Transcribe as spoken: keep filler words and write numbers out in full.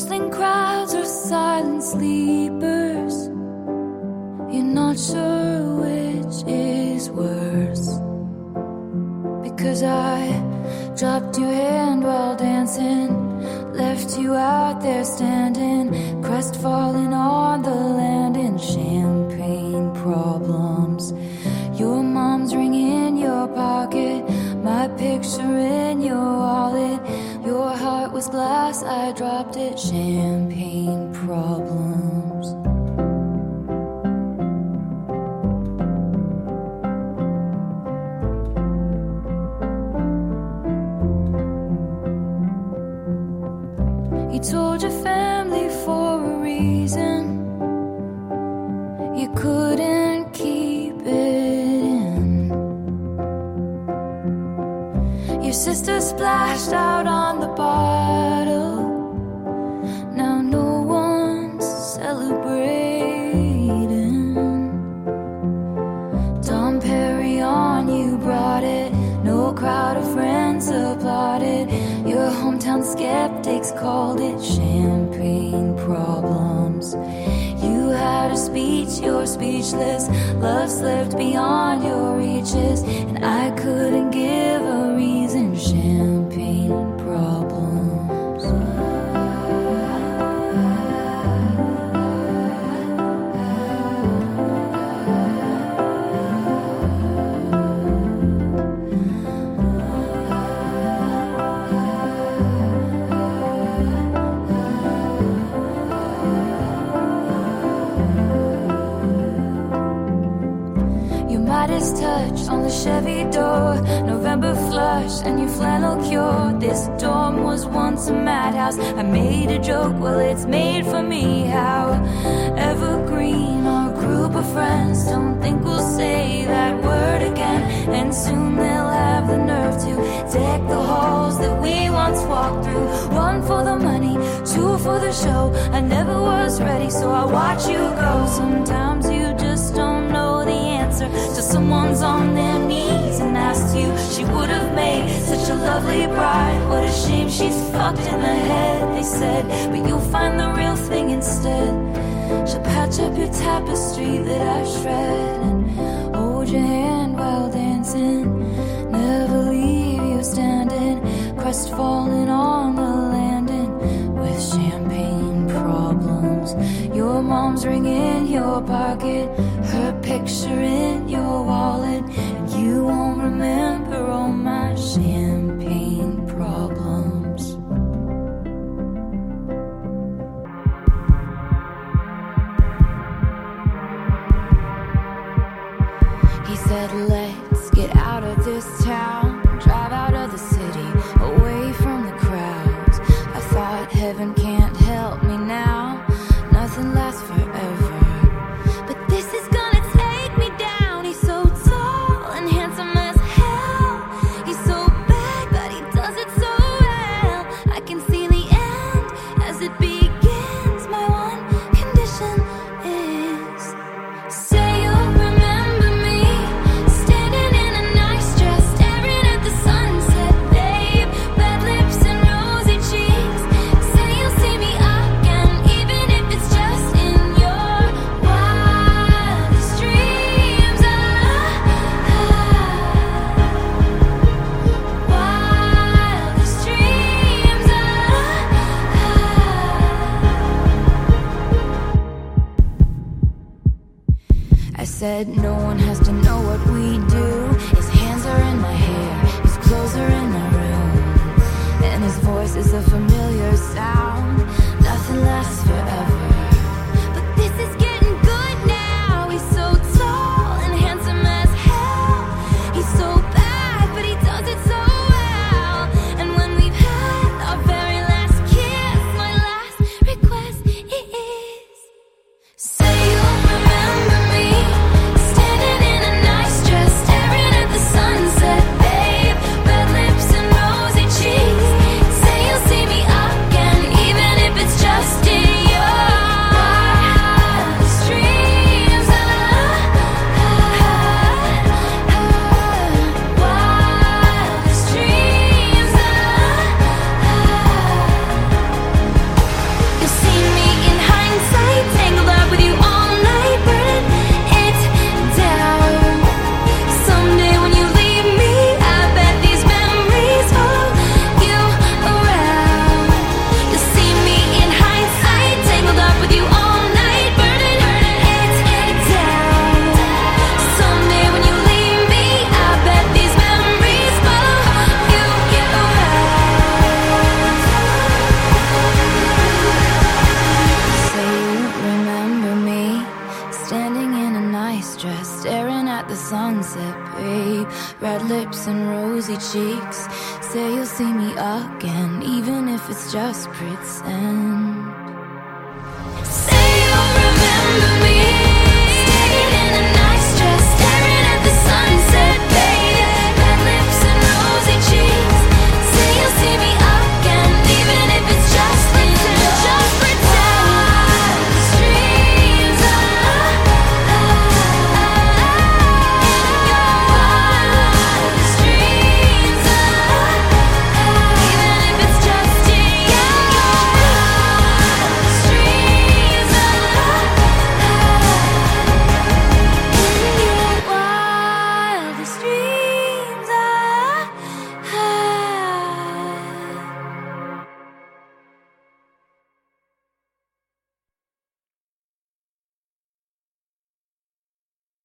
Bustling crowds are silent sleepers. You're not sure which is worse. Because I dropped your hand while dancing, left you out there standing, crestfallen on the land in champagne problems. Your mom's ring in your pocket, my picture in your wallet. Your heart was glass, I dropped it, champagne problems. You told your family for a reason. You couldn't keep it in. Your sister splashed out on the bottle. Now no one's celebrating. Dom Perignon, you brought it. No crowd of friends applauded. Your hometown skeptics called it champagne problems. You had a speech, you're speechless. Love slipped beyond your reaches, and I couldn't give a reason. Champagne problems. Midas touch on the Chevy door, November flush and your flannel cure. This dorm was once a madhouse. I made a joke, well it's made for me. How evergreen our group of friends. Don't think we'll say that word again, and soon they'll have the nerve to deck the halls that we once walked through. One for the money, two for the show. I never was ready, so I watch you go. Sometimes you just don't know the answer till someone's on their knees and asks you. She would have made such a lovely bride. What a shame she's fucked in the head, they said, but you'll find the real thing instead. She'll patch up your tapestry that I shred and hold your hand while dancing. Never leave you standing, crestfallen on the landing with champagne problems. Your mom's ring in your pocket, her picture in your wallet, and you won't remember all my champagne problems. He said, let's get out of this town, drive out of the city, away from the crowds. I thought heaven can't help me now, nothing lasts forever. But this is gonna take me down. He's so tall and handsome as hell. He's so bad, but he does it so well. I can see the end as it begins. My one condition is, say you'll remember me, standing in a nice dress, staring at the sunset, babe. Red lips and rosy cheeks. Say you'll see me again, even if it's just in your wildest dreams. Ah, ah, wildest dreams. Ah, ah. I said no one has to know what we do. His hands are in my hair, his clothes are in my room, and his voice is a familiar sound. Nothing lasts forever, but this is getting good now. He's so tall and handsome as hell. He's so bad, but he does it so well. And when we've had our very last kiss, my last request is, say you'll remember me, standing in a nice dress, staring lips and rosy cheeks. Say you'll see me again, even if it's just pretend.